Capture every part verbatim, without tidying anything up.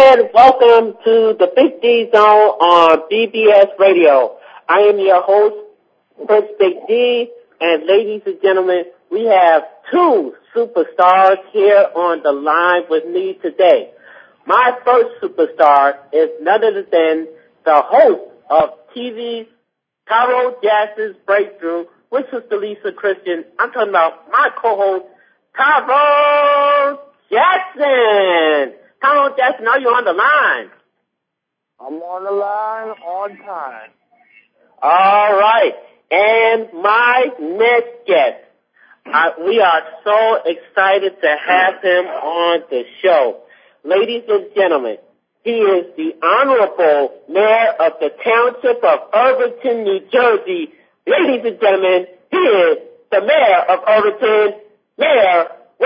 and welcome to the Big D Zone on B B S Radio. I am your host, Prince Big D, and ladies and gentlemen, we have two superstars here on the line with me today. My first superstar is none other than the host of T V Tyrone Jackson's Breakthrough with Sister Lisa Christian. I'm talking about my co-host, Tyrone Jackson. Tyrone Jackson, are you on the line? I'm on the line on time. All right. And my next guest, I, we are so excited to have him on the show. Ladies and gentlemen, he is the Honorable Mayor of the Township of Irvington, New Jersey. Ladies and gentlemen, he is the Mayor of Irvington, Mayor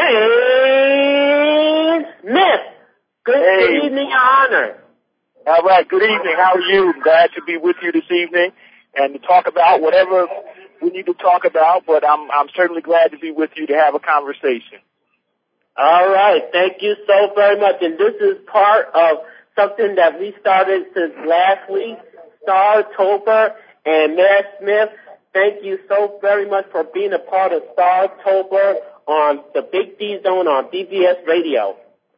Wayne Smith. Good, hey. good evening, Your Honor. All right, good evening. How are you? Glad to be with you this evening and to talk about whatever we need to talk about, but I'm I'm certainly glad to be with you to have a conversation. All right, thank you so very much. And this is part of something that we started since last week, Startober. And Mayor Smith, thank you so very much for being a part of Startober on the Big D Zone on B B S Radio.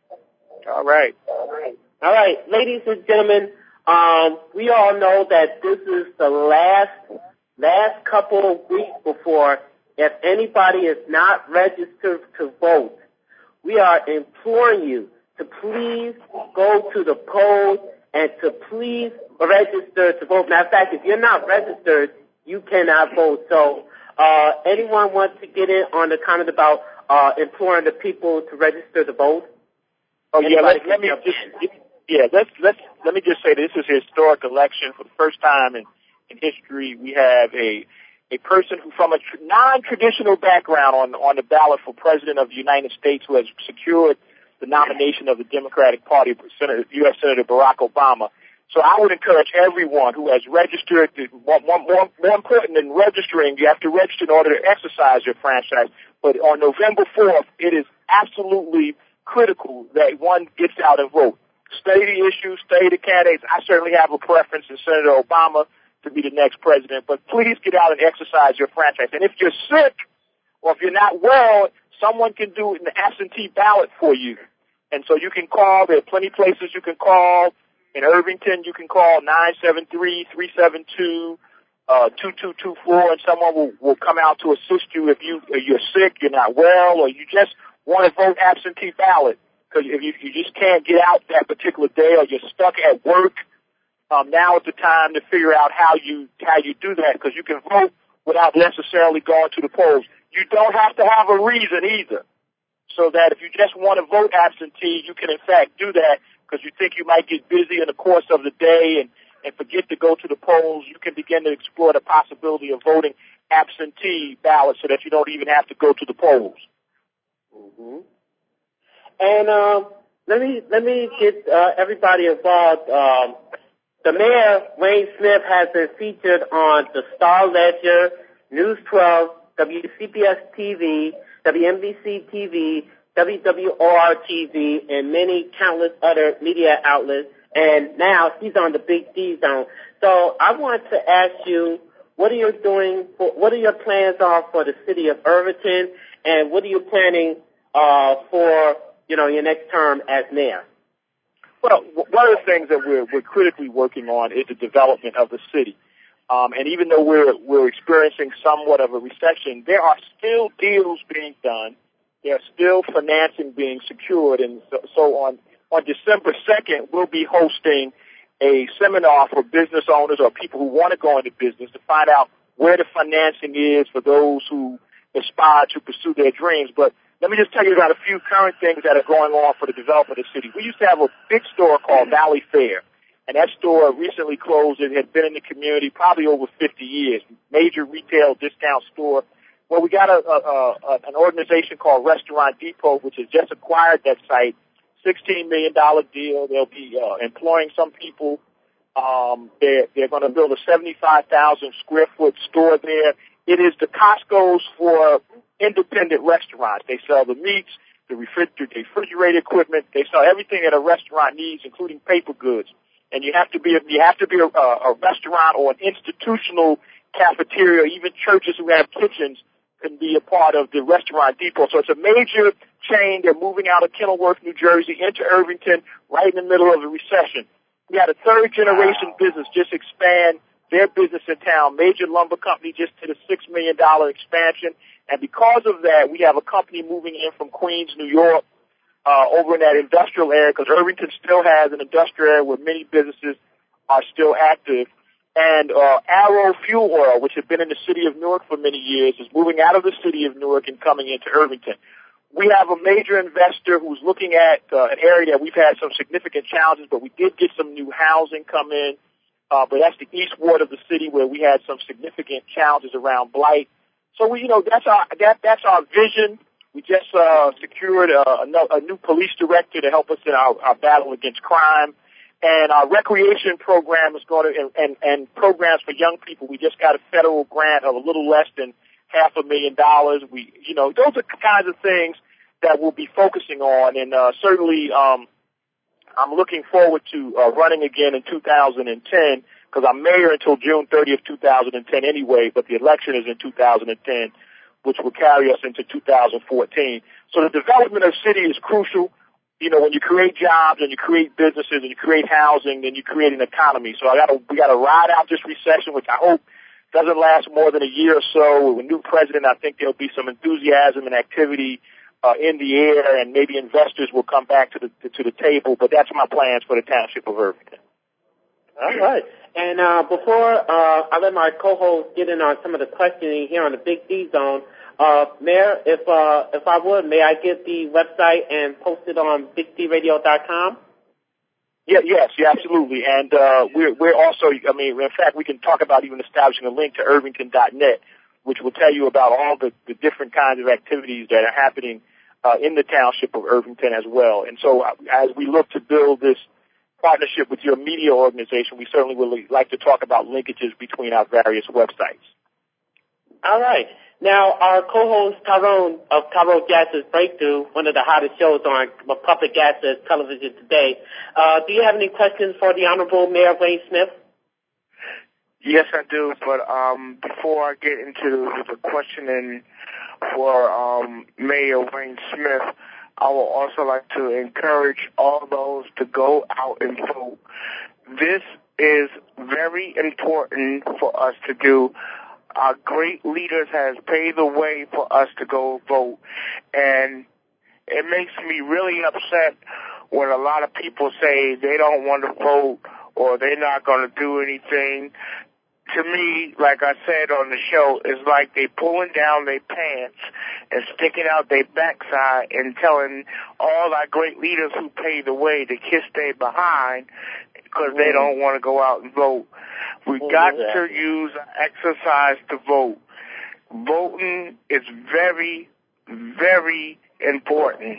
All right. All right. All right, ladies and gentlemen, um, we all know that this is the last last couple of weeks before, if anybody is not registered to vote, we are imploring you to please go to the polls and to please register to vote. Matter of fact, if you're not registered, you cannot vote. So uh, anyone wants to get in on the comment about uh, imploring the people to register to vote? Oh, yeah, let, let me just, yeah, let's, let's, let me just say this is a historic election. For the first time in, in history, we have a, a person who from a tr- non-traditional background on, on the ballot for President of the United States who has secured the nomination of the Democratic Party, Senator, U S Senator Barack Obama. So I would encourage everyone who has registered, more, more, more, more important than registering, you have to register in order to exercise your franchise. But on November fourth, it is absolutely critical that one gets out and vote. Study the issues, study the candidates. I certainly have a preference in Senator Obama to be the next president, but please get out and exercise your franchise. And if you're sick or if you're not well, someone can do an absentee ballot for you. And so you can call. There are plenty of places you can call. In Irvington, you can call nine seven three, three seven two, two two two four, and someone will, will come out to assist you if you, if you're sick, you're not well, or you just want to vote absentee ballot. Because if you, you just can't get out that particular day or you're stuck at work, um, now is the time to figure out how you how you do that, because you can vote without necessarily going to the polls. You don't have to have a reason either. So that if you just want to vote absentee, you can in fact do that because you think you might get busy in the course of the day and, and forget to go to the polls. You can begin to explore the possibility of voting absentee ballot so that you don't even have to go to the polls. Mm-hmm. And um, let me let me get uh, everybody involved. Um, the mayor, Wayne Smith, has been featured on the Star Ledger, News twelve, W C B S T V, W N B C T V, W W O R T V, and many countless other media outlets. And now he's on the Big D Zone. So I want to ask you, what are you doing? For, what are your plans are for the city of Irvington, and what are you planning uh, for you know your next term as mayor? Well, one of the things that we're we're critically working on is the development of the city. Um, and even though we're we're experiencing somewhat of a recession, there are still deals being done. There's still financing being secured, and so, so on on December second, we'll be hosting a seminar for business owners or people who want to go into business to find out where the financing is for those who aspire to pursue their dreams. But let me just tell you about a few current things that are going on for the development of the city. We used to have a big store called Valley Fair, and that store recently closed. It had been in the community probably over fifty years, major retail discount store. Well, we got a, a, a an organization called Restaurant Depot, which has just acquired that site, sixteen million dollars deal. They'll be uh, employing some people. Um, they're, they're going to build a seventy-five thousand square foot store there. It is the Costco's for independent restaurants. They sell the meats, the refrigerator, refrigerator equipment. They sell everything that a restaurant needs, including paper goods. And you have to be a, you have to be a, a restaurant or an institutional cafeteria. Even churches who have kitchens can be a part of the Restaurant Depot. So it's a major chain. They're moving out of Kenilworth, New Jersey, into Irvington, right in the middle of the recession. We had a third generation wow. business just expand their business in town. Major lumber company just did a six million dollars expansion. And because of that, we have a company moving in from Queens, New York, uh, over in that industrial area, because Irvington still has an industrial area where many businesses are still active. And uh, Arrow Fuel Oil, which had been in the city of Newark for many years, is moving out of the city of Newark and coming into Irvington. We have a major investor who's looking at uh, an area that we've had some significant challenges, but we did get some new housing come in. Uh, but that's the east ward of the city where we had some significant challenges around blight. So we, you know, that's our that that's our vision. We just uh, secured a, a new police director to help us in our, our battle against crime. And our recreation program is going to, and, and, and programs for young people. We just got a federal grant of a little less than half a million dollars. We, you know, those are the kinds of things that we'll be focusing on. And uh, certainly, um, I'm looking forward to uh, running again in two thousand ten because I'm mayor until June thirtieth, two thousand ten anyway. But the election is in two thousand ten, which will carry us into two thousand fourteen. So the development of city is crucial. You know, when you create jobs and you create businesses and you create housing, then you create an economy. So I gotta, we gotta ride out this recession, which I hope doesn't last more than a year or so. With a new president, I think there'll be some enthusiasm and activity uh, in the air, and maybe investors will come back to the to, to the table. But that's my plans for the township of Irvington. All right. And uh, before uh, I let my co-host get in on some of the questioning here on the Big D Zone, Uh, Mayor, if, uh, if I would, may I get the website and post it on big d radio dot com? Yeah, yes, yeah, absolutely. And, uh, we're, we're also, I mean, in fact, we can talk about even establishing a link to irvington dot net, which will tell you about all the, the different kinds of activities that are happening, uh, in the township of Irvington as well. And so uh, as we look to build this partnership with your media organization, we certainly would like to talk about linkages between our various websites. All right. Now, our co-host Tyrone of Tyrone Gass's Breakthrough, one of the hottest shows on public access television today, uh, do you have any questions for the Honorable Mayor Wayne Smith? Yes, I do. But um, before I get into the questioning for um, Mayor Wayne Smith, I would also like to encourage all those to go out and vote. This is very important for us to do. Our great leaders has paved the way for us to go vote, and it makes me really upset when a lot of people say they don't want to vote or they're not going to do anything. To me, like I said on the show, it's like they pulling down their pants and sticking out their backside and telling all our great leaders who paved the way to kiss their behind because they don't want to go out and vote. We got to use exercise to vote. Voting is very, very important.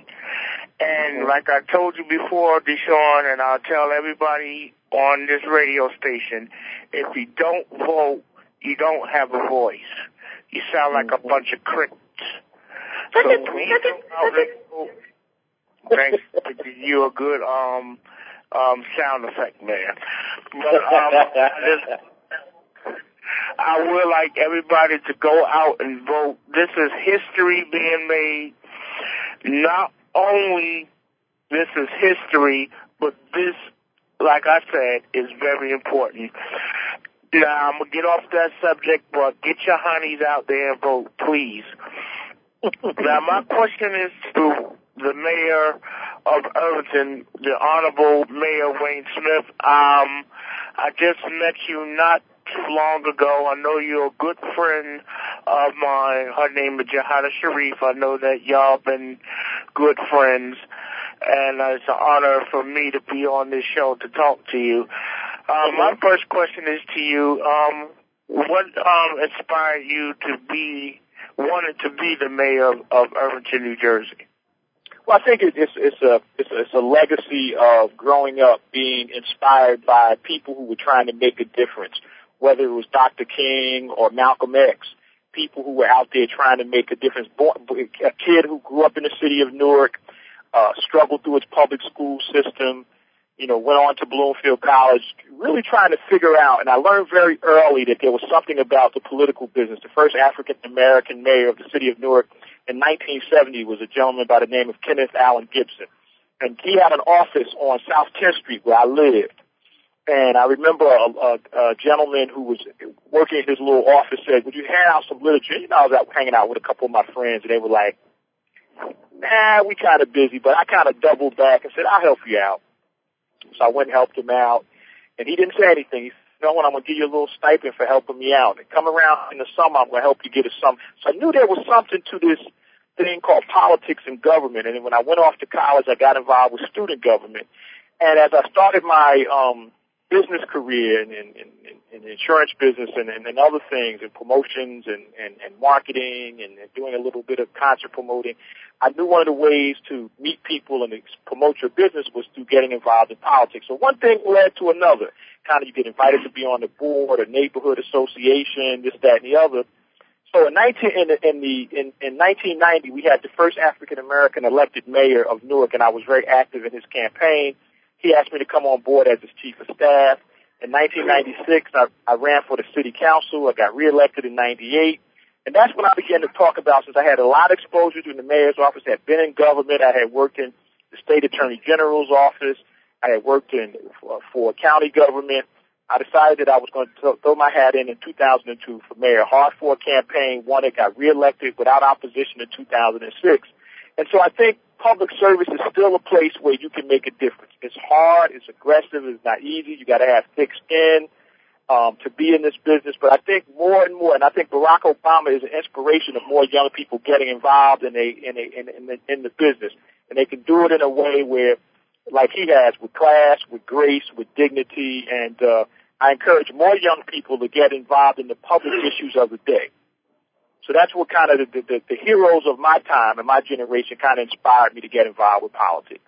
And like I told you before, Deshaun, and I'll tell everybody on this radio station, if you don't vote, you don't have a voice. You sound like a bunch of crickets. So please go out and vote. Thanks for giving you a good um um sound effect, man. But um, I, just, I would like everybody to go out and vote. This is history being made. Not only this is history, but this, like I said, is very important. Now, I'm going to get off that subject, but get your honeys out there and vote, please. Now, my question is to the mayor of Irvington, the Honorable Mayor Wayne Smith. Um, I just met you not too long ago. I know you're a good friend of mine. Her name is Jahada Sharif. I know that y'all been good friends, and it's an honor for me to be on this show to talk to you. Um, my first question is to you. Um, what um, inspired you to be, wanted to be the mayor of, of Irvington, New Jersey? Well, I think it's it's a it's a, it's a legacy of growing up being inspired by people who were trying to make a difference, whether it was Doctor King or Malcolm X. people who were out there trying to make a difference. A kid who grew up in the city of Newark, uh, struggled through its public school system, you know, went on to Bloomfield College, really trying to figure out, and I learned very early that there was something about the political business. The first African-American mayor of the city of Newark in nineteen seventy was a gentleman by the name of Kenneth Allen Gibson. And he had an office on South tenth Street where I lived. And I remember a, a, a gentleman who was working in his little office said, would you hand out some literature? You know, I was out hanging out with a couple of my friends, and they were like, nah, we kind of busy. But I kind of doubled back and said, I'll help you out. So I went and helped him out, and he didn't say anything. He said, you know what, I'm going to give you a little stipend for helping me out. And come around in the summer, I'm going to help you get a sum. So I knew there was something to this thing called politics and government. And then when I went off to college, I got involved with student government. And as I started my um business career in, in, in, in the insurance business and, and, and other things, and promotions and, and, and marketing and, and doing a little bit of concert promoting, I knew one of the ways to meet people and promote your business was through getting involved in politics. So one thing led to another. Kind of you get invited to be on the board, a neighborhood association, this, that, and the other. So in nineteen in, in the in, in nineteen ninety, we had the first African American elected mayor of Newark, and I was very active in his campaign. He asked me to come on board as his chief of staff. In nineteen ninety-six, I, I ran for the city council. I got reelected in ninety-eight. And that's when I began to talk about, since I had a lot of exposure to the mayor's office, I had been in government, I had worked in the state attorney general's office, I had worked in for, for county government. I decided that I was going to throw my hat in in two thousand two for mayor. Hard for a campaign, won it, got reelected without opposition in two thousand six. And so I think public service is still a place where you can make a difference. It's hard, it's aggressive, it's not easy. You got to have thick skin um, to be in this business. But I think more and more, and I think Barack Obama is an inspiration of more young people getting involved in a in a in, in, the, in the business, and they can do it in a way where, like he has, with class, with grace, with dignity, and uh, I encourage more young people to get involved in the public issues of the day. So that's what kind of the, the, the heroes of my time and my generation kind of inspired me to get involved with politics.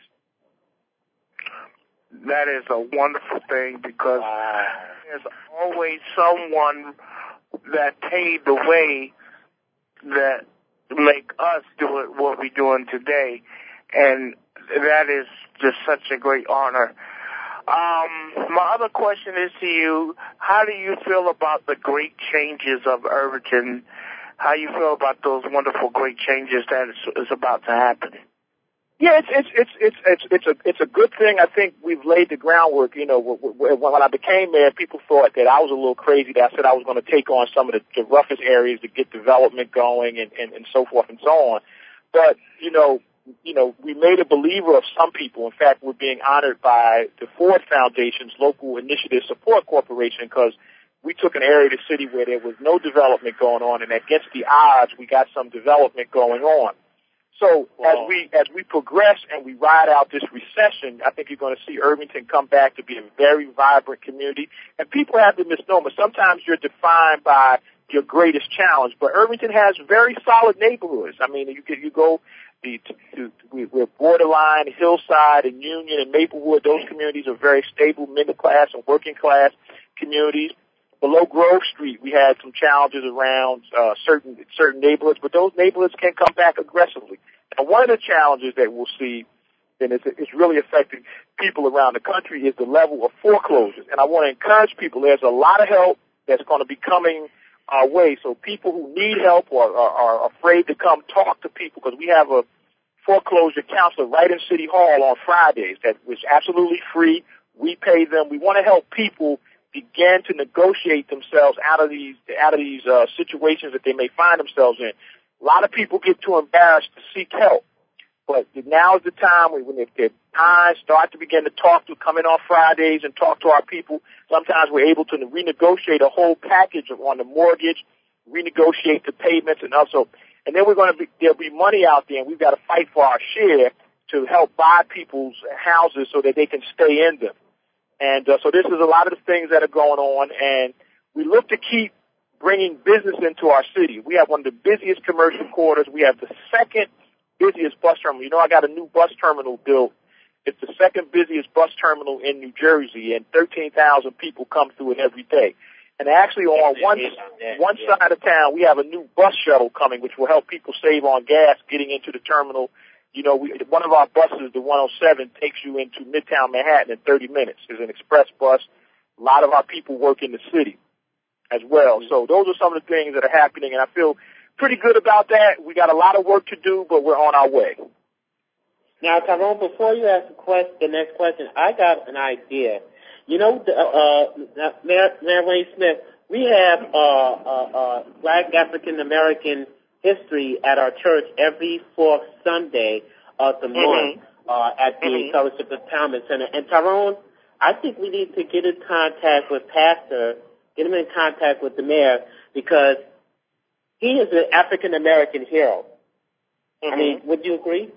That is a wonderful thing, because there's always someone that paved the way that make us do it what we're doing today, and that is just such a great honor. Um, my other question is to you: how do you feel about the great changes of Irvington? How you feel about those wonderful, great changes that is, is about to happen? Yeah, it's it's it's it's it's it's a it's a good thing. I think we've laid the groundwork. You know, when I became mayor, people thought that I was a little crazy. That I said I was going to take on some of the, the roughest areas to get development going, and, and and so forth and so on. But you know, you know, we made a believer of some people. In fact, we're being honored by the Ford Foundation's Local Initiative Support Corporation, because we took an area of the city where there was no development going on, and against the odds, we got some development going on. So wow. as we as we progress and we ride out this recession, I think you're going to see Irvington come back to be a very vibrant community. And people have the misnomer. Sometimes you're defined by your greatest challenge, but Irvington has very solid neighborhoods. I mean, you could, you go the, to, to, we're borderline, Hillside and Union and Maplewood. Those communities are very stable, middle class and working class communities. Below Grove Street, we had some challenges around uh, certain certain neighborhoods, but those neighborhoods can come back aggressively. And one of the challenges that we'll see, and it's, it's really affecting people around the country, is the level of foreclosures. And I want to encourage people, there's a lot of help that's going to be coming our way. So people who need help or are, are afraid to come talk to people, because we have a foreclosure counselor right in City Hall on Fridays that was absolutely free. We pay them. We want to help people begin to negotiate themselves out of these out of these uh, situations that they may find themselves in. A lot of people get too embarrassed to seek help, but now is the time when, if their eyes start to begin to talk to, come in on Fridays and talk to our people. Sometimes we're able to renegotiate a whole package on the mortgage, renegotiate the payments, and also, and then we're going to be there'll be money out there, and we've got to fight for our share to help buy people's houses so that they can stay in them. And uh, so this is a lot of the things that are going on, and we look to keep bringing business into our city. We have one of the busiest commercial quarters. We have the second busiest bus terminal. You know, I got a new bus terminal built. It's the second busiest bus terminal in New Jersey, and thirteen thousand people come through it every day. And actually on one one yeah. side of town, we have a new bus shuttle coming, which will help people save on gas getting into the terminal. You know, we, one of our buses, the one oh seven, takes you into Midtown Manhattan in thirty minutes. It's an express bus. A lot of our people work in the city as well. So those are some of the things that are happening, and I feel pretty good about that. We got a lot of work to do, but we're on our way. Now, Tyrone, before you ask the, question, the next question, I got an idea. You know, uh, uh, Mayor, Mayor Wayne Smith, we have uh, uh, uh, Black African American history at our church every fourth Sunday of the month mm-hmm. uh, at the mm-hmm. Fellowship Empowerment Center. And Tyrone, I think we need to get in contact with Pastor, get him in contact with the mayor, because he is an African American hero. Mm-hmm. I mean, would you agree?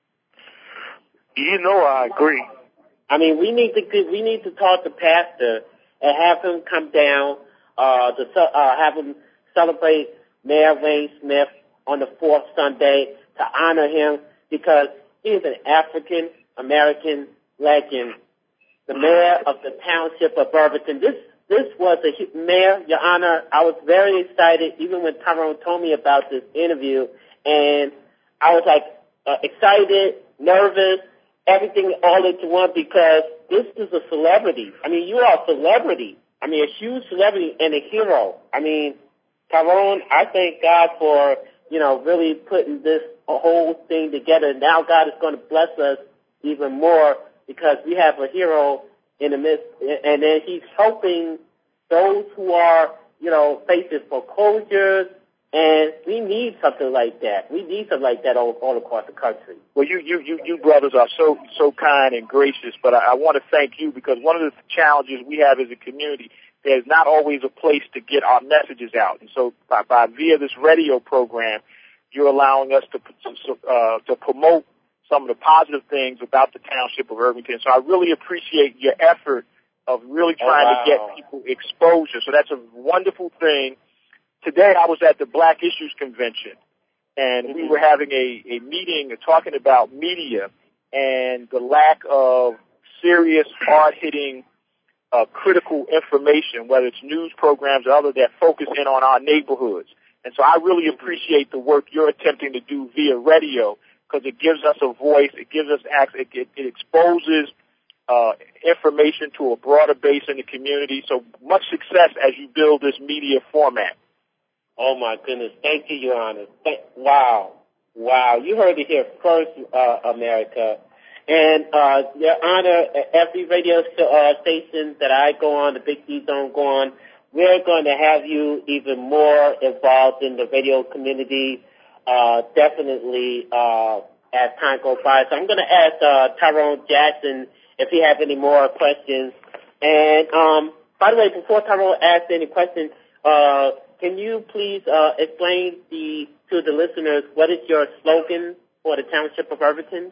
You know, I agree. I mean, we need to get, we need to talk to Pastor and have him come down uh, to uh, have him celebrate Mayor Wayne Smith on the fourth Sunday to honor him, because he is an African American legend, the mayor of the township of Irvington. This this was a mayor, Your Honor. I was very excited, even when Tyrone told me about this interview, and I was like uh, excited, nervous, everything all into one, because this is a celebrity. I mean, you are a celebrity. I mean, a huge celebrity and a hero. I mean, Tyrone, I thank God for, you know, really putting this whole thing together. Now God is going to bless us even more, because we have a hero in the midst, and then he's helping those who are, you know, facing foreclosures. And we need something like that. We need something like that all, all across the country. Well, you, you, you, you brothers are so, so kind and gracious, but I, I want to thank you, because one of the challenges we have as a community, there's not always a place to get our messages out. And so by, by via this radio program, you're allowing us to, uh, to promote some of the positive things about the township of Irvington. So I really appreciate your effort of really trying oh, wow. to get people exposure. So that's a wonderful thing. Today I was at the Black Issues Convention, and mm-hmm. we were having a, a meeting talking about media and the lack of serious, hard-hitting, uh, critical information, whether it's news programs or other, that focus in on our neighborhoods. And so I really appreciate the work you're attempting to do via radio, because it gives us a voice, it gives us access, it, it, it exposes uh, information to a broader base in the community. So much success as you build this media format. Oh, my goodness. Thank you, Your Honor. Thank, wow. Wow. You heard it here first, uh, America. And, uh, Your Honor, every radio uh, station that I go on, the Big D Zone go on, we're going to have you even more involved in the radio community, uh, definitely, uh, as time goes by. So I'm going to ask, uh, Tyrone Jackson if he has any more questions. And, um, by the way, before Tyrone asks any questions, uh, can you please uh, explain the, to the listeners, what is your slogan for the Township of Irvington?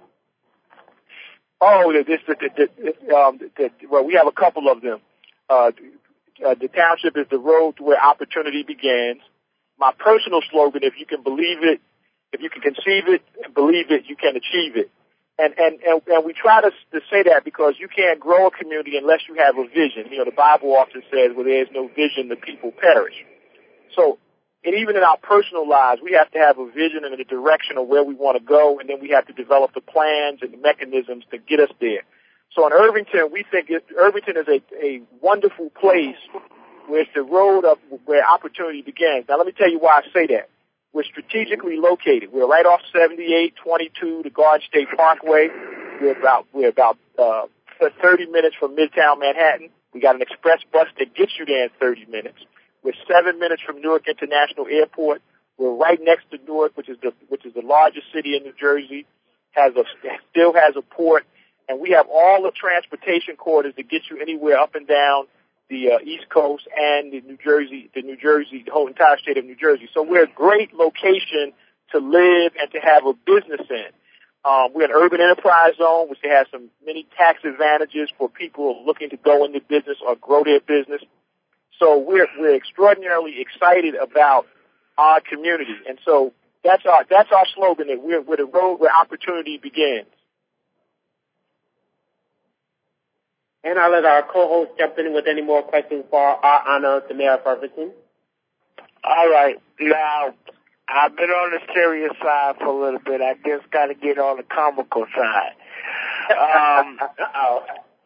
Oh, this, the, the, the, um, the, well, we have a couple of them. Uh, uh, the township is the road to where opportunity begins. My personal slogan, if you can believe it, if you can conceive it and believe it, you can achieve it. And, and, and, and we try to, to say that because you can't grow a community unless you have a vision. You know, the Bible often says, where there is no vision, the people perish. So, and even in our personal lives, we have to have a vision and a direction of where we want to go, and then we have to develop the plans and the mechanisms to get us there. So in Irvington, we think it, Irvington is a, a wonderful place where it's the road of where opportunity begins. Now, let me tell you why I say that. We're strategically located. We're right off seventy-eight twenty-two, the Garden State Parkway. We're about we're about uh, thirty minutes from Midtown Manhattan. We got an express bus that gets you there in thirty minutes. We're seven minutes from Newark International Airport. We're right next to Newark, which is the which is the largest city in New Jersey. Has a still has a port, and we have all the transportation corridors that get you anywhere up and down the uh, East Coast and the New Jersey, the New Jersey, the whole entire state of New Jersey. So we're a great location to live and to have a business in. Um, we're an urban enterprise zone, which has some many tax advantages for people looking to go into business or grow their business. So we're we're extraordinarily excited about our community, and so that's our that's our slogan. That we're we're the road where opportunity begins. And I'll let our co-host jump in with any more questions for our honor, the Mayor of Irvington. All right. Now, I've been on the serious side for a little bit. I just got to get on the comical side. Um, Uh-oh.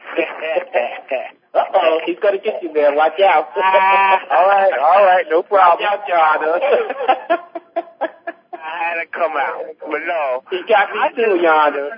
Uh-oh. He's going to get you there. Watch out. all right. All right. No problem. Watch out, Your Honor. I had to come out. But no. He got me too, Your Honor.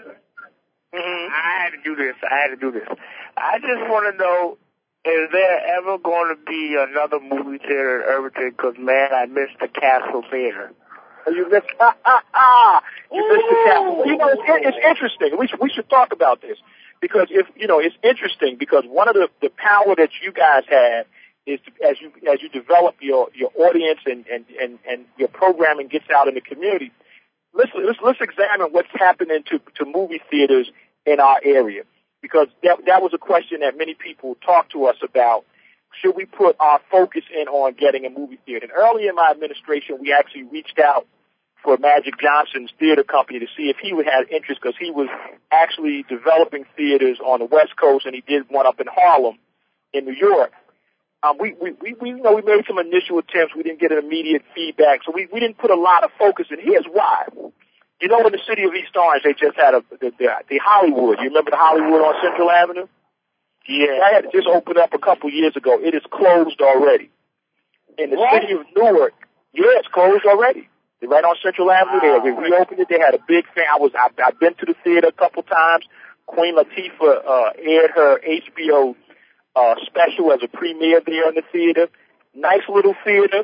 Mm-hmm. I had to do this. I had to do this. I just want to know, is there ever going to be another movie theater in Irvington? Because, man, I missed the Castle Theater. You missed, ah, ah, ah. You missed the Castle. You know, it's, it's interesting. We should, we should talk about this. Because if, you know, it's interesting because one of the, the power that you guys have is to, as you, as you develop your, your audience and, and, and, and your programming gets out in the community, let's, let's, let's examine what's happening to, to movie theaters in our area. Because that, that was a question that many people talked to us about. Should we put our focus in on getting a movie theater? And early in my administration, we actually reached out for Magic Johnson's theater company to see if he would have interest because he was actually developing theaters on the West Coast, and he did one up in Harlem in New York. Um, we, we, we, we, you know, we made some initial attempts. We didn't get an immediate feedback, so we, we didn't put a lot of focus in. Here's why. You know, in the city of East Orange, they just had a, the, the, the Hollywood. You remember the Hollywood on Central Avenue? Yeah. That had just opened up a couple years ago. It is closed already. In the What? city of Newark, yeah, it's closed already. They're right on Central Avenue there. We reopened it. They had a big fan. I was, I, I've been to the theater a couple times. Queen Latifah, uh, aired her H B O, uh, special as a premiere there in the theater. Nice little theater.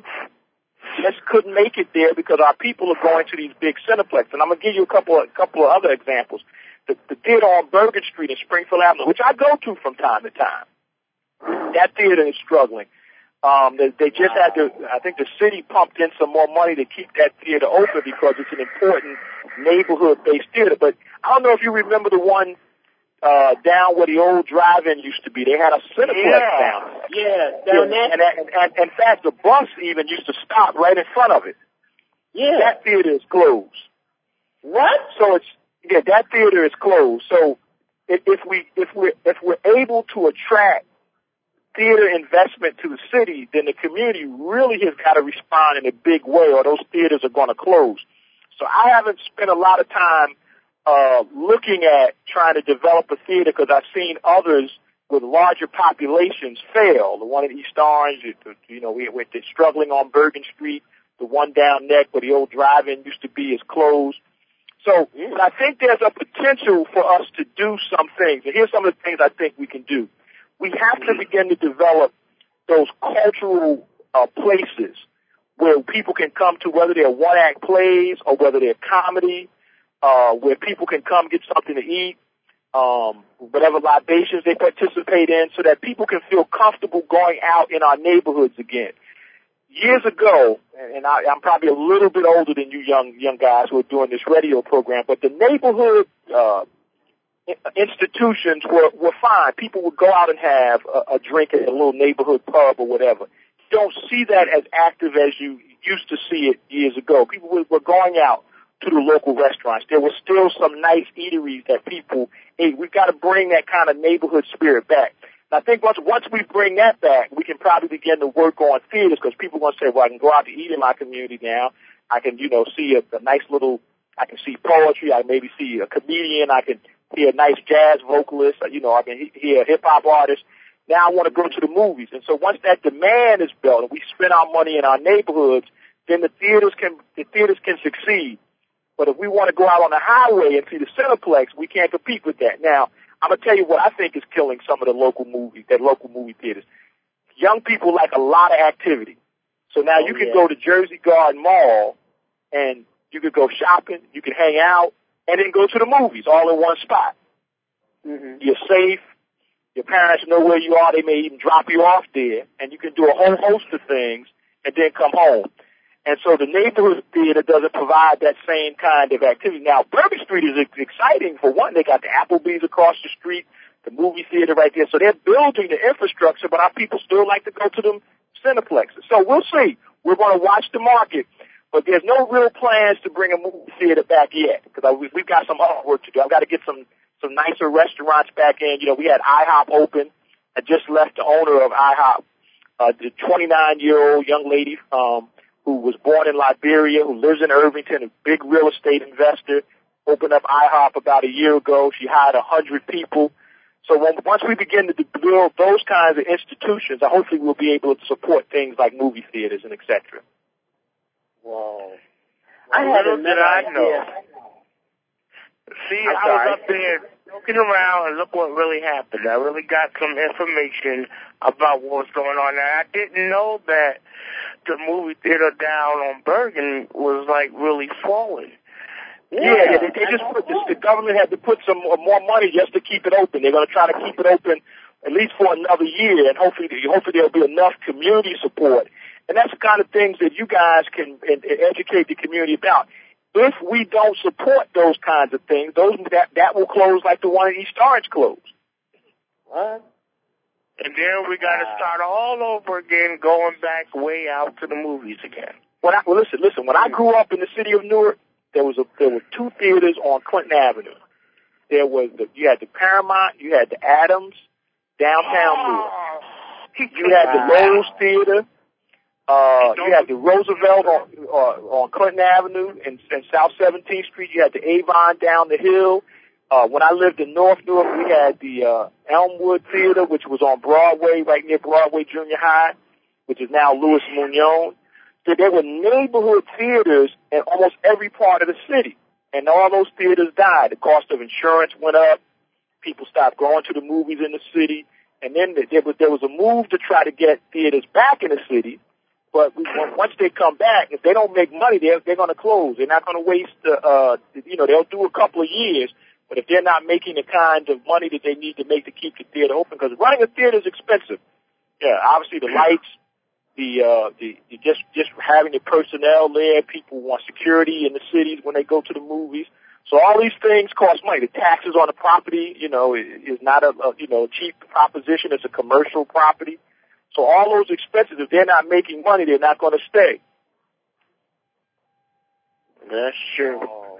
Just couldn't make it there because our people are going to these big Cineplexes. And I'm going to give you a couple of, couple of other examples. The, the theater on Bergen Street in Springfield Avenue, which I go to from time to time. That theater is struggling. Um, they, they just had to, I think the city pumped in some more money to keep that theater open because it's an important neighborhood-based theater. But I don't know if you remember the one uh, down where the old drive-in used to be. They had a Cineplex Yeah. down there. Yeah, down Yeah, there. and, and, and, and in fact, the bus even used to stop right in front of it. Yeah. That theater is closed. What? So it's, yeah, that theater is closed. So if, if we, if we're, if we're able to attract theater investment to the city, then the community really has got to respond in a big way or those theaters are going to close. So I haven't spent a lot of time uh, looking at trying to develop a theater because I've seen others with larger populations fail. The one in East Orange, you know, we, we're struggling on Bergen Street. The one down Neck where the old drive-in used to be is closed. So but I think there's a potential for us to do some things. And here's some of the things I think we can do. We have to begin to develop those cultural uh, places where people can come to, whether they're one-act plays or whether they're comedy, uh, where people can come get something to eat, um, whatever libations they participate in, so that people can feel comfortable going out in our neighborhoods again. Years ago, and I, I'm probably a little bit older than you young young guys who are doing this radio program, but the neighborhood uh, institutions were, were fine. People would go out and have a, a drink at a little neighborhood pub or whatever. You don't see that as active as you used to see it years ago. People were, were going out to the local restaurants. There were still some nice eateries that people ate. We've got to bring that kind of neighborhood spirit back. And I think once once we bring that back, we can probably begin to work on theaters because people are going to say, well, I can go out to eat in my community now. I can, you know, see a, a nice little, I can see poetry. I maybe see a comedian. I can hear a nice jazz vocalist. You know, I can he- hear a hip-hop artist. Now I want to go to the movies. And so once that demand is built and we spend our money in our neighborhoods, then the theaters can, the theaters can succeed. But if we want to go out on the highway and see the Cineplex, we can't compete with that. Now, I'm going to tell you what I think is killing some of the local movies, that local movie theaters. Young people like a lot of activity. So now Oh, you can yeah. go to Jersey Garden Mall and you could go shopping, you can hang out, and then go to the movies all in one spot. Mm-hmm. You're safe. Your parents know where you are. They may even drop you off there, and you can do a whole host of things and then come home. And so the neighborhood theater doesn't provide that same kind of activity. Now, Bergen Street is ex- exciting. For one, they got the Applebee's across the street, the movie theater right there. So they're building the infrastructure, but our people still like to go to them Cineplexes. So we'll see. We're going to watch the market. but there's no real plans to bring a movie theater back yet because we, we've got some hard work to do. I've got to get some, some nicer restaurants back in. You know, we had IHOP open. I just left the owner of IHOP, uh, the twenty-nine-year-old young lady um, who was born in Liberia, who lives in Irvington, a big real estate investor, opened up IHOP about a year ago. She hired one hundred people. So when, once we begin to build those kinds of institutions, I hopefully we'll be able to support things like movie theaters and et cetera. Wow. I had another idea. See, I'm I sorry. was up there looking around, and look what really happened. I really got some information about what was going on. And I didn't know that the movie theater down on Bergen was, like, really falling. Yeah, yeah they, they just put this, the government had to put some more money just to keep it open. They're going to try to keep it open at least for another year, and hopefully, hopefully there'll be enough community support. And that's the kind of things that you guys can and, and educate the community about. If we don't support those kinds of things, those that that will close like the one in East Orange closed. What? And then we got to start all over again, going back way out to the movies again. When I, well, listen, listen. When I grew up in the city of Newark, there was a there were two theaters on Clinton Avenue. There was the you had the Paramount, you had the Adams, downtown Newark. You had the Lowe's Theater. Uh, you had the Roosevelt on, uh, on Clinton Avenue and, and South seventeenth Street. You had the Avon down the hill. Uh, when I lived in North Newark, we had the, uh, Elmwood Theater, which was on Broadway, right near Broadway Junior High, which is now Louis Muñoz. So there were neighborhood theaters in almost every part of the city. And all those theaters died. The cost of insurance went up. People stopped going to the movies in the city. And then there was, there was a move to try to get theaters back in the city. But we, once they come back, if they don't make money, they're, they're going to close. They're not going to waste, uh, uh, you know, they'll do a couple of years. But if they're not making the kind of money that they need to make to keep the theater open, because running a theater is expensive. Yeah, obviously the lights, the, uh, the, the just, just having the personnel there. People want security in the cities when they go to the movies. So all these things cost money. The taxes on the property, you know, is not a, a you know, cheap proposition. It's a commercial property. So all those expenses, if they're not making money, they're not going to stay. That's true.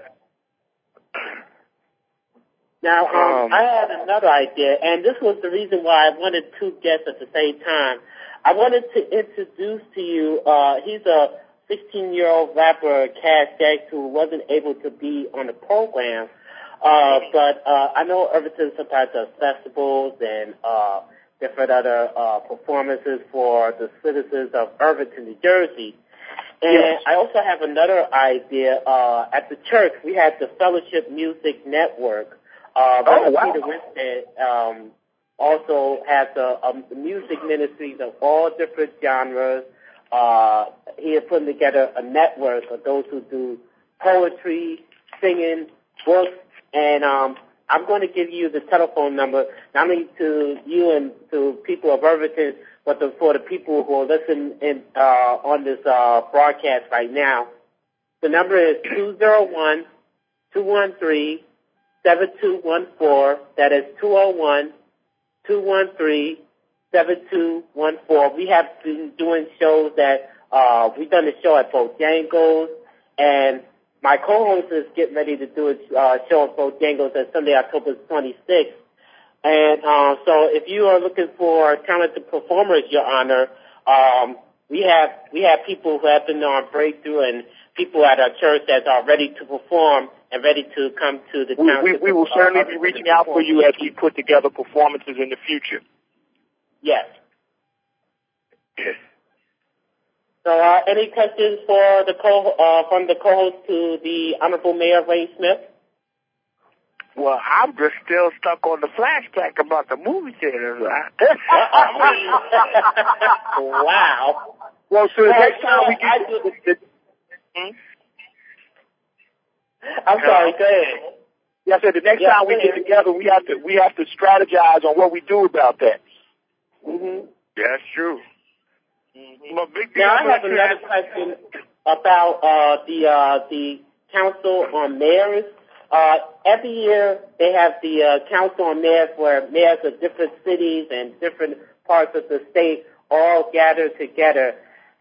Now, um, um, I had another idea, and this was the reason why I wanted two guests at the same time. I wanted to introduce to you, uh, he's a sixteen-year-old rapper, Cash Jax, who wasn't able to be on the program, uh, but uh, I know Irvington sometimes does festivals and uh different other uh, performances for the citizens of Irvington, New Jersey. And yes. I also have another idea. Uh, at the church, we had the Fellowship Music Network. Uh, oh, wow. Peter Winstead um, also has a, a music ministries of all different genres. Uh, he is putting together a network of those who do poetry, singing, books, and um, I'm going to give you the telephone number, not only to you and to people of Irvington, but the, for the people who are listening in, uh, on this uh, broadcast right now. The number is two oh one, two one three, seven two one four. That is two oh one, two one three, seven two one four. We have been doing shows that, uh, we've done a show at Bojangles, and my co-host is getting ready to do a uh, show at Bojangles on Sunday, October twenty-sixth. And uh, so if you are looking for talented performers, Your Honor, um, we have we have people who have been on Breakthrough and people at our church that are ready to perform and ready to come to the town. We, we, we will uh, certainly be reaching out for you as we put together performances in the future. Yes. So, uh, any questions for the co uh, from the co-host to the Honorable Mayor Wayne Smith? Well, I'm just still stuck on the flashback about the movie theaters. Wow. Well, so the well, next time we get do, the, the, hmm? I'm sorry. Go ahead. Yeah, I said the next yeah, time we get together, we have to we have to strategize on what we do about that. Mm-hmm. That's true. Mm-hmm. But big now I have another question about uh, the uh, the Council on Mayors. Uh, every year they have the uh, Council on Mayors where mayors of different cities and different parts of the state all gather together.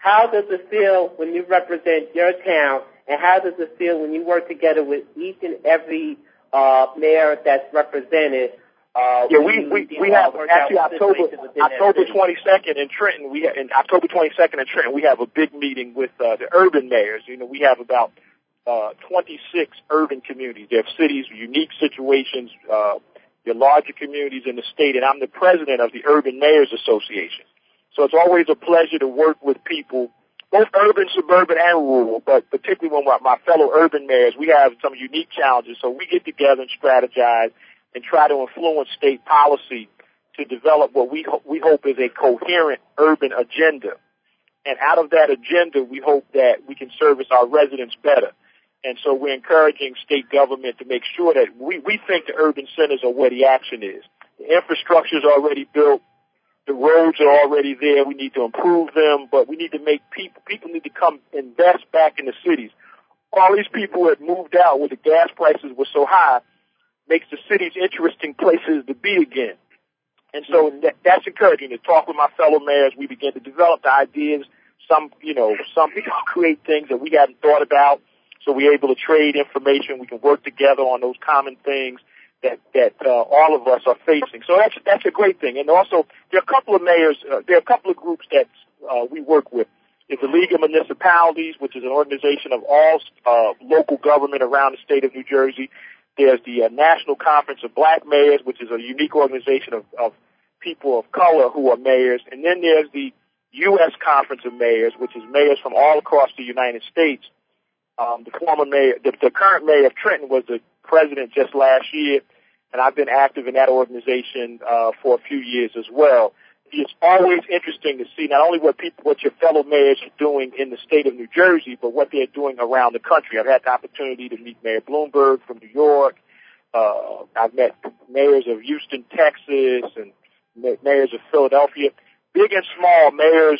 how does it feel when you represent your town, and how does it feel when you work together with each and every uh, mayor that's represented? Uh, yeah, we we, we have actually October October twenty-second in Trenton. We in October twenty-second in Trenton we have a big meeting with uh, the urban mayors. You know, we have about uh, twenty-six urban communities. They have cities, unique situations, uh, your larger communities in the state, and I'm the president of the Urban Mayors Association. So it's always a pleasure to work with people, both urban, suburban, and rural, but particularly when my fellow urban mayors, we have some unique challenges. So we get together and strategize and try to influence state policy to develop what we ho- we hope is a coherent urban agenda. And out of that agenda, we hope that we can service our residents better. And so we're encouraging state government to make sure that we, we think the urban centers are where the action is. The infrastructure is already built. The roads are already there. We need to improve them, but we need to make people, people need to come invest back in the cities. All these people that moved out where the gas prices were so high makes the cities interesting places to be again. And so that, that's encouraging to talk with my fellow mayors. We begin to develop the ideas. Some, you know, some people create things that we hadn't thought about. So we're able to trade information. We can work together on those common things that that uh, all of us are facing. So that's that's a great thing. And also, there are a couple of mayors, uh, there are a couple of groups that uh, we work with. There's the League of Municipalities, which is an organization of all uh, local government around the state of New Jersey. There's the uh, National Conference of Black Mayors, which is a unique organization of, of people of color who are mayors. And then there's the U S Conference of Mayors, which is mayors from all across the United States. Um, the former mayor, the, the current mayor of Trenton was the president just last year, and I've been active in that organization uh, for a few years as well. It's always interesting to see not only what people, what your fellow mayors are doing in the state of New Jersey, but what they're doing around the country. I've had the opportunity to meet Mayor Bloomberg from New York. Uh, I've met mayors of Houston, Texas, and mayors of Philadelphia. Big and small mayors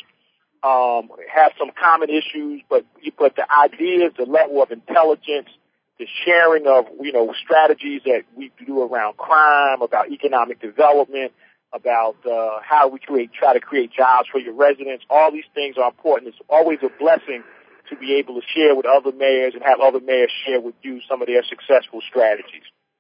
um, have some common issues, but but the ideas, the level of intelligence, the sharing of, you know, strategies that we do around crime, about economic development, about uh, how we create, try to create jobs for your residents. All these things are important. It's always a blessing to be able to share with other mayors and have other mayors share with you some of their successful strategies.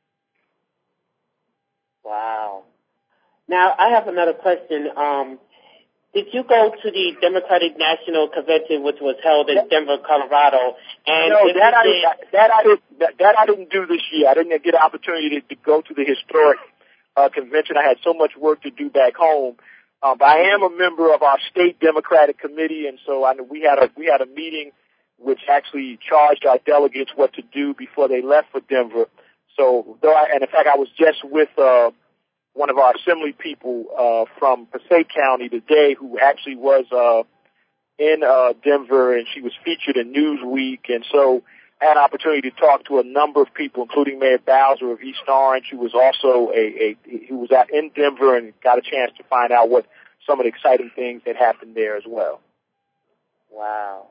Wow. Now, I have another question. Um, did you go to the Democratic National Convention, which was held in Denver, Colorado? And no, that I, did, that, I did, that, that I didn't do this year. I didn't get an opportunity to, to go to the historic uh, convention. I had so much work to do back home. Um, but I am a member of our state Democratic committee, and so I, we had a we had a meeting which actually charged our delegates what to do before they left for Denver. So, though, I, and in fact, I was just with uh, one of our assembly people uh, from Passaic County today, who actually was uh, in uh, Denver, and she was featured in Newsweek, and so I had an opportunity to talk to a number of people, including Mayor Bowser of East Orange, who was also a, a who was out in Denver, and got a chance to find out what some of the exciting things that happened there as well. Wow.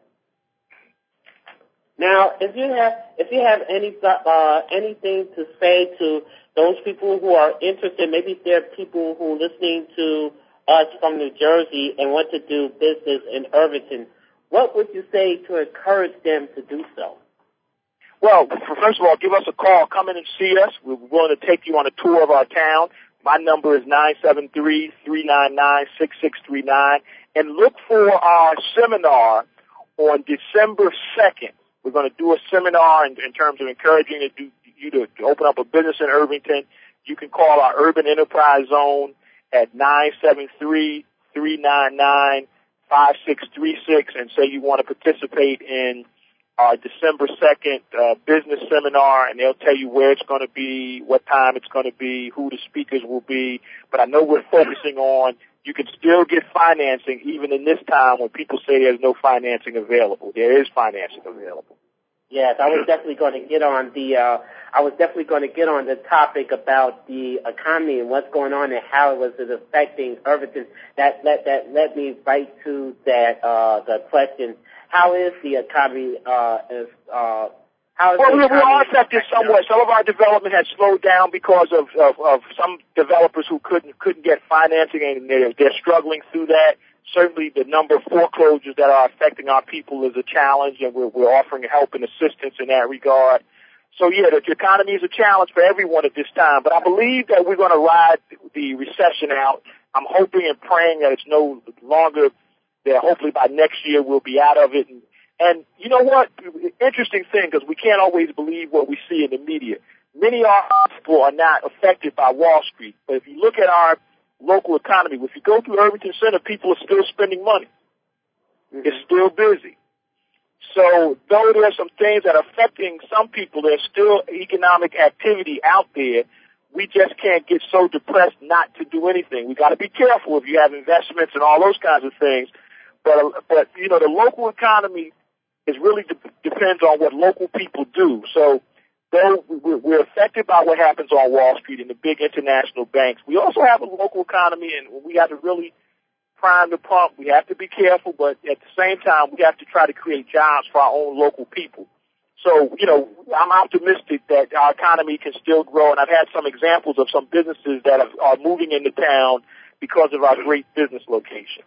Now, if you have if you have any uh, anything to say to those people who are interested, maybe there are people who are listening to us from New Jersey and want to do business in Irvington, what would you say to encourage them to do so? Well, first of all, give us a call. Come in and see us. We're willing to take you on a tour of our town. My number is nine seven three, three nine nine, six six three nine. And look for our seminar on December second. We're going to do a seminar in, in terms of encouraging to do, you to, to open up a business in Irvington. You can call our Urban Enterprise Zone at nine seven three, three nine nine, five six three six and say you want to participate in our December second uh, business seminar, and they'll tell you where it's going to be, what time it's going to be, who the speakers will be. But I know we're focusing on you can still get financing even in this time when people say there's no financing available. There is financing available. Yes, I was definitely going to get on the. Uh, I was definitely going to get on the topic about the economy and what's going on and how it was it affecting Irvington. That that that led me right to that uh, the question: how is the economy uh, is, uh, How is well, the we, we are affected somewhat. Some of our development has slowed down because of, of, of some developers who couldn't couldn't get financing, and they're, they're struggling through that. Certainly, the number of foreclosures that are affecting our people is a challenge, and we're, we're offering help and assistance in that regard. So, yeah, the economy is a challenge for everyone at this time, but I believe that we're going to ride the recession out. I'm hoping and praying that it's no longer, that hopefully by next year we'll be out of it. And, and you know what? Interesting thing, because we can't always believe what we see in the media. Many of our people are not affected by Wall Street, but if you look at our local economy, if you go through Irvington Center, people are still spending money. Mm-hmm. It's still busy. So though there are some things that are affecting some people, there's still economic activity out there. We just can't get so depressed not to do anything. We got to be careful if you have investments and all those kinds of things. But, but you know, the local economy is really de- depends on what local people do. So though we're affected by what happens on Wall Street and the big international banks, we also have a local economy, and we got to really prime the pump. We have to be careful, but at the same time, we have to try to create jobs for our own local people. So, you know, I'm optimistic that our economy can still grow, and I've had some examples of some businesses that are moving into town because of our great business location.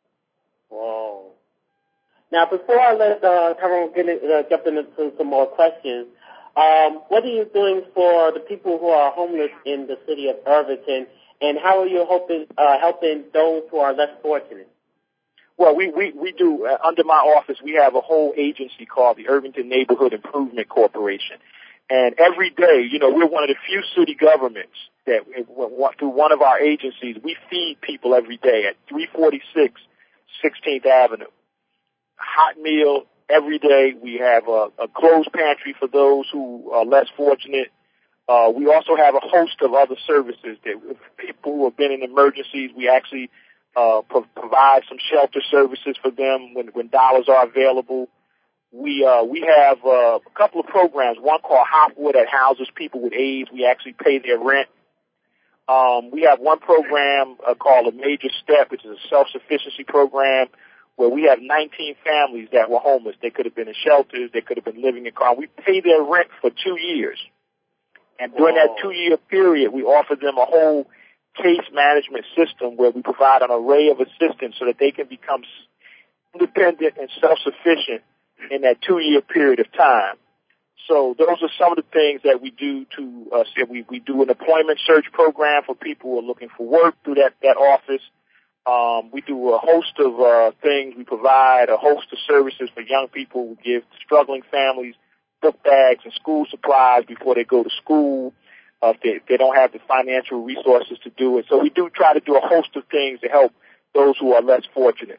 Whoa. Now, before I let uh, Tyrone get in, uh, jump into some more questions, um, what are you doing for the people who are homeless in the city of Irvington, and how are you hoping, uh, helping those who are less fortunate? Well, we, we, we do, uh, under my office, we have a whole agency called the Irvington Neighborhood Improvement Corporation. And every day, you know, we're one of the few city governments that, through one of our agencies, we feed people every day at three forty-six sixteenth Avenue. Hot meal every day. We have a, a closed pantry for those who are less fortunate. Uh, we also have a host of other services that people who have been in emergencies, we actually uh, pro- provide some shelter services for them when, when dollars are available. We uh, we have uh, a couple of programs, one called Hopwood that houses people with AIDS. We actually pay their rent. Um, we have one program uh, called A Major Step, which is a self-sufficiency program where we have nineteen families that were homeless. They could have been in shelters. They could have been living in cars. We pay their rent for two years. And during that two-year period, we offer them a whole case management system where we provide an array of assistance so that they can become independent and self-sufficient in that two-year period of time. So those are some of the things that we do to, uh, say we, we do an employment search program for people who are looking for work through that, that office. Um, we do a host of uh, things. We provide a host of services for young people. We give struggling families book bags and school supplies before they go to school, uh, if, they, if they don't have the financial resources to do it. So we do try to do a host of things to help those who are less fortunate.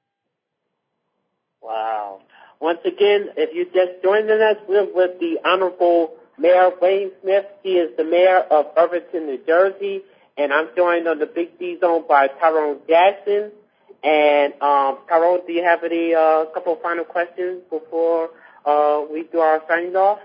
Wow. Once again, if you just joined us, we're with the Honorable Mayor Wayne Smith. He is the mayor of Irvington, New Jersey, and I'm joined on the Big D Zone by Tyrone Jackson. And um, Tyrone, do you have any uh, couple of final questions before uh, we do our signing off?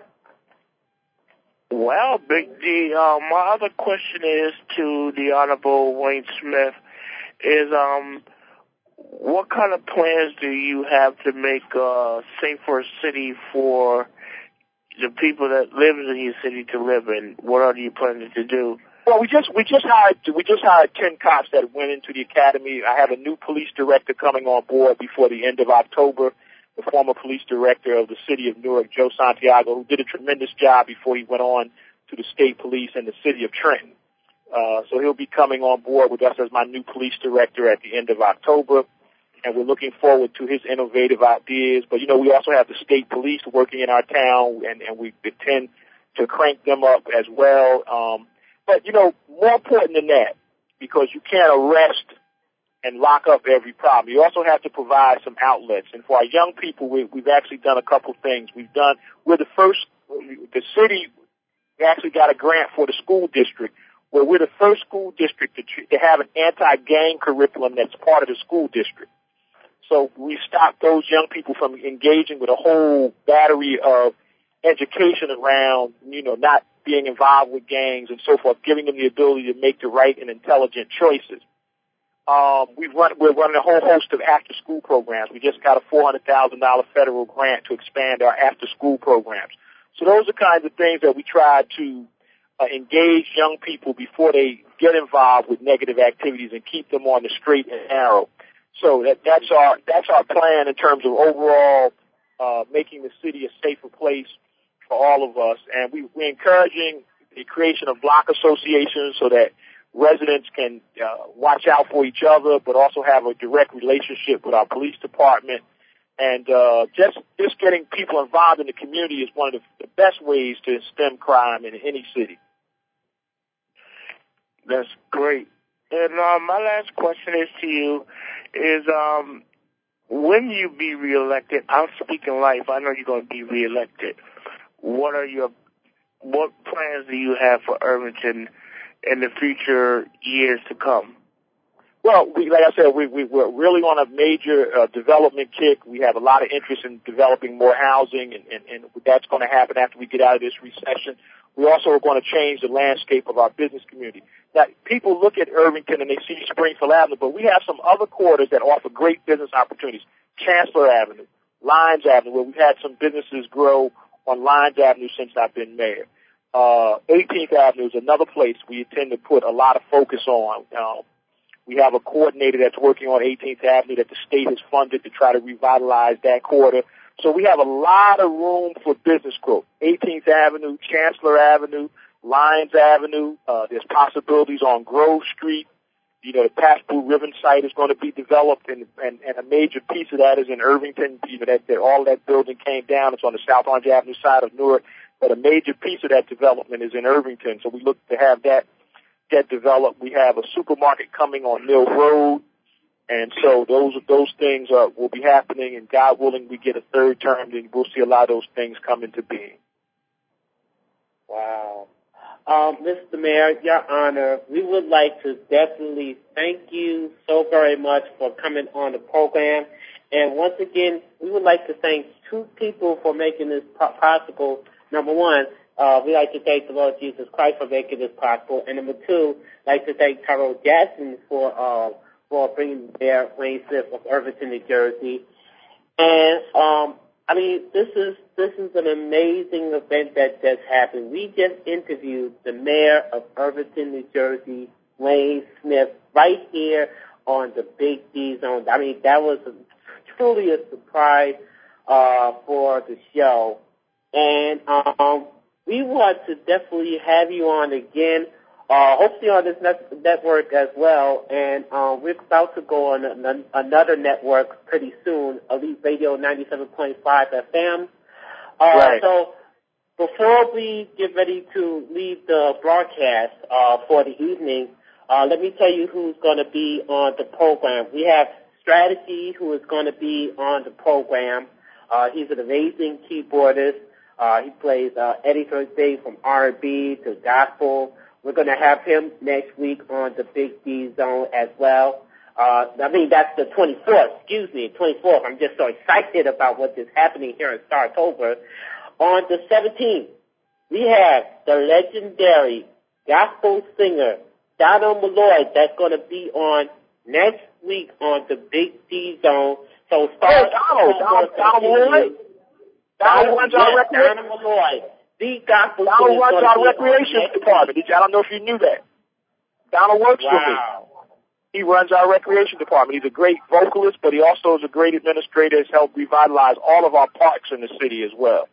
Well, Big D, uh, my other question is to the Honorable Wayne Smith is, um, what kind of plans do you have to make a safer city for the people that live in your city to live in? What are you planning to do? Well, we just we just hired we just hired ten cops that went into the academy. I have a new police director coming on board before the end of October. The former police director of the city of Newark, Joe Santiago, who did a tremendous job before he went on to the state police and the city of Trenton. Uh, so he'll be coming on board with us as my new police director at the end of October. And we're looking forward to his innovative ideas. But, you know, we also have the state police working in our town, and, and we intend to crank them up as well. Um, but, you know, more important than that, because you can't arrest and lock up every problem, you also have to provide some outlets. And for our young people, we, we've actually done a couple things. We've done, we're the first, the city actually got a grant for the school district, where we're the first school district to, to have an anti-gang curriculum that's part of the school district. So we stopped those young people from engaging with a whole battery of education around, you know, not being involved with gangs and so forth, giving them the ability to make the right and intelligent choices. Um, we've run, we're running a whole host of after-school programs. We just got a four hundred thousand dollars federal grant to expand our after-school programs. So those are kinds of things that we try to uh, engage young people before they get involved with negative activities and keep them on the straight and narrow. So that, that's our that's our plan in terms of overall uh, making the city a safer place for all of us. And we, we're encouraging the creation of block associations so that residents can uh, watch out for each other, but also have a direct relationship with our police department. And uh, just just getting people involved in the community is one of the, the best ways to stem crime in any city. That's great. And uh, my last question is to you is um, when you be reelected, I'm speaking life, I know you're going to be reelected. What are your what plans do you have for Irvington in the future years to come? Well, we, like I said, we, we, we're really on a major uh, development kick. We have a lot of interest in developing more housing, and, and, and that's going to happen after we get out of this recession. We also are going to change the landscape of our business community. Now, people look at Irvington and they see Springfield Avenue, but we have some other quarters that offer great business opportunities. Chancellor Avenue, Lyons Avenue, where we've had some businesses grow on Lyons Avenue since I've been mayor. Uh, eighteenth Avenue is another place we intend to put a lot of focus on. Um, we have a coordinator that's working on eighteenth Avenue that the state has funded to try to revitalize that quarter. So we have a lot of room for business growth. eighteenth Avenue, Chancellor Avenue, Lyons Avenue. Uh, there's possibilities on Grove Street. You know, the Passport Ribbon site is going to be developed, and, and, and a major piece of that is in Irvington. You know, that, that all of that building came down. It's on the South Orange Avenue side of Newark, but a major piece of that development is in Irvington. So we look to have that get developed. We have a supermarket coming on Mill Road, and so those those things are, will be happening. And God willing, we get a third term, then we'll see a lot of those things come into being. Wow. Um, Mister Mayor, Your Honor, we would like to definitely thank you so very much for coming on the program. And once again, we would like to thank two people for making this possible. Number one, uh, we'd like to thank the Lord Jesus Christ for making this possible. And number two, I'd like to thank Tyrone Jackson for uh, for bringing Mayor Wayne Smith of Irvington, New Jersey. And um, I mean, this is this is an amazing event that just happened. We just interviewed the mayor of Irvington, New Jersey, Wayne Smith, right here on the Big D Zone. I mean, that was a, truly a surprise uh, for the show. And um, we want to definitely have you on again, uh, hopefully on this net- network as well. And um, we're about to go on an- another network pretty soon, Elite Radio ninety-seven point five F M. Uh, right. So before we get ready to leave the broadcast uh, for the evening, uh, let me tell you who's going to be on the program. We have Strategy, who is going to be on the program. Uh, he's an amazing keyboardist. Uh, he plays uh, Eddie Thursday from R and B to gospel. We're going to have him next week on the Big D Zone as well. Uh, I mean, that's the twenty-fourth, excuse me, twenty-fourth. I'm just so excited about what is happening here in Startober. On the seventeenth, we have the legendary gospel singer, Donald Malloy, that's going to be on next week on the Big D Zone. So start oh, Donald, Donald Malloy? Donald runs our recreation. Donald Malloy. The gospel Donald runs our recreation department. I don't know if you knew that. Donald works wow. for me. He runs our recreation department. He's a great vocalist, but he also is a great administrator. Has helped revitalize all of our parks in the city as well.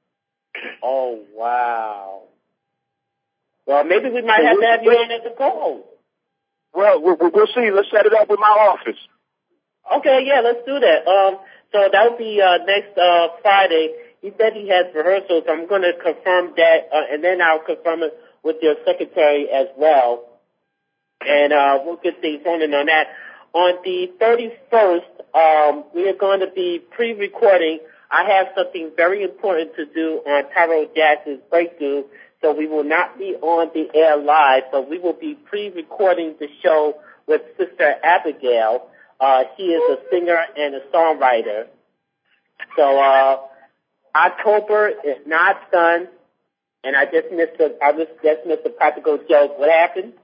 Oh, wow. Well, maybe we might have to have you on as a co-host. Well, we'll, we'll see. Let's set it up with my office. Okay, yeah, let's do that. Um, so that will be uh, next uh, Friday. He said he has rehearsals. I'm going to confirm that, uh, and then I'll confirm it with your secretary as well. And uh, we'll get things running on that. On the thirty-first, um, we are going to be pre-recording. I have something very important to do on Tyrone Jackson's breakthrough, so we will not be on the air live, but we will be pre-recording the show with Sister Abigail. Uh, she is a singer and a songwriter. So uh, October is not done, and I just missed the I just, just missed the practical joke. What happened?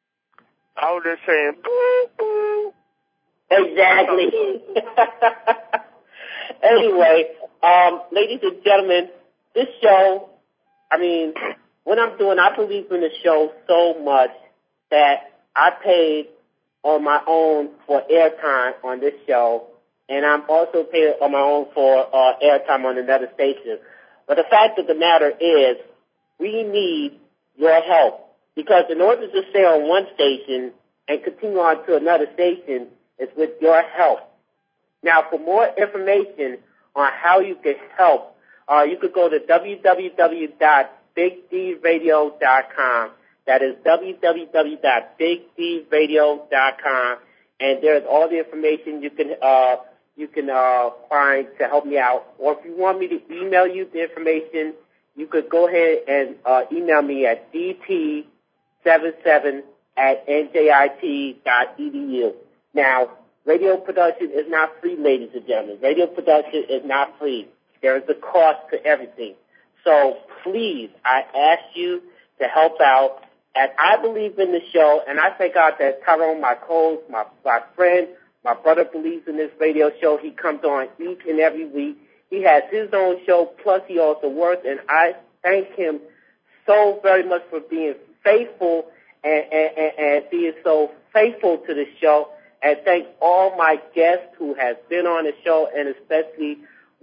I was just saying, boo, boo. Exactly. Anyway, um, ladies and gentlemen, this show, I mean, what I'm doing, I believe in the show so much that I paid on my own for airtime on this show, and I'm also paid on my own for uh, airtime on another station. But the fact of the matter is, we need your help, because in order to stay on one station and continue on to another station is with your help. Now, for more information on how you can help, uh, you could go to w w w dot big d radio dot com. That is w w w dot big d radio dot com, and there's all the information you can uh, you can uh, find to help me out. Or if you want me to email you the information, you could go ahead and uh, email me at d t seventy-seven at n j i t dot e d u. Now, radio production is not free, ladies and gentlemen. Radio production is not free. There is a cost to everything. So please, I ask you to help out. And I believe in the show, and I thank God that Tyrone, my co-host, my, my friend, my brother believes in this radio show. He comes on each and every week. He has his own show, plus he also works, and I thank him so very much for being faithful and, and, and, and being so faithful to the show. And thank all my guests who have been on the show, and especially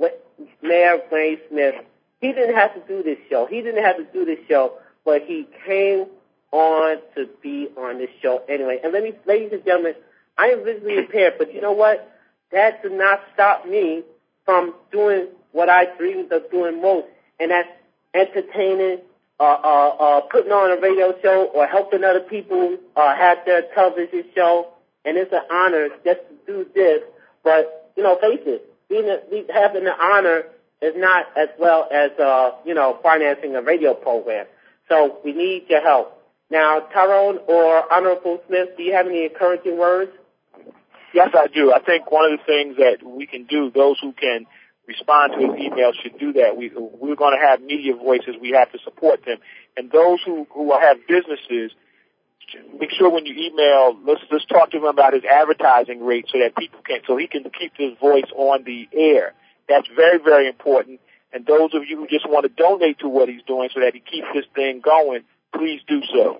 Mayor Wayne Smith. He didn't have to do this show. He didn't have to do this show, but he came on to be on this show anyway. And let me, ladies and gentlemen, I am visually impaired, but you know what? That did not stop me from doing what I dreamed of doing most, and that's entertaining, uh, uh, uh, putting on a radio show or helping other people uh, have their television show. And it's an honor just to do this. But, you know, face it, being a, having the honor is not as well as, uh, you know, financing a radio program. So we need your help. Now, Tyrone or Honorable Smith, do you have any encouraging words? Yes, I do. I think one of the things that we can do, those who can respond to his email should do that. We, we're going to have media voices. We have to support them. And those who, who have businesses, make sure when you email, let's, let's talk to him about his advertising rate so that people can, so he can keep his voice on the air. That's very, very important. And those of you who just want to donate to what he's doing so that he keeps this thing going, please do so.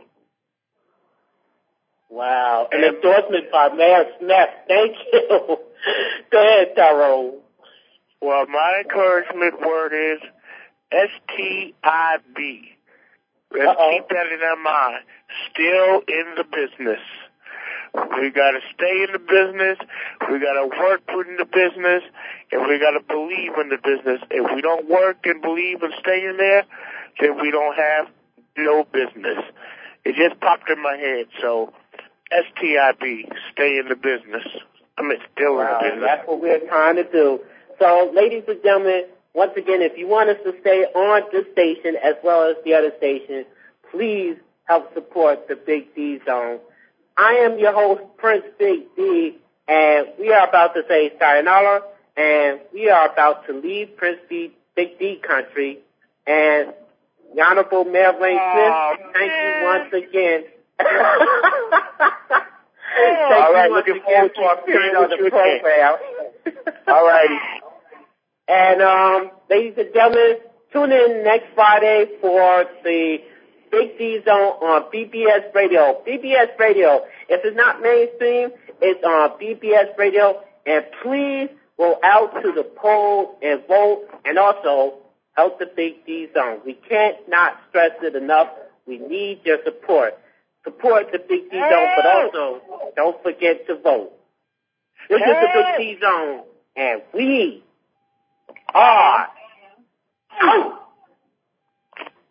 Wow. An endorsement by Mayor Smith. Thank you. Go ahead, Tyrone. Well, my encouragement word is S T I B. Let's Uh-oh. keep that in our mind. Still in the business. We got to stay in the business. We got to work within the business. And we got to believe in the business. If we don't work and believe and stay in there, then we don't have no business. It just popped in my head. So, S T I B, stay in the business. I mean, still wow, in the business. That's what we're trying to do. So, ladies and gentlemen, once again, if you want us to stay on this station as well as the other station, please help support the Big D Zone. I am your host, Prince Big D, and we are about to say sayonara, and we are about to leave Prince B, Big D country. And the Honorable Mayor Wayne oh, Smith, thank man. you once again. Thank All right, you looking forward to appearing on the program. All righty. And, um, ladies and gentlemen, tune in next Friday for the Big D Zone on B B S Radio. B B S Radio. If it's not mainstream, it's on B B S Radio. And please go out to the polls and vote, and also help the Big D Zone. We can't not stress it enough. We need your support. Support the Big D Zone, but also don't forget to vote. This is the Big D Zone, and we are out.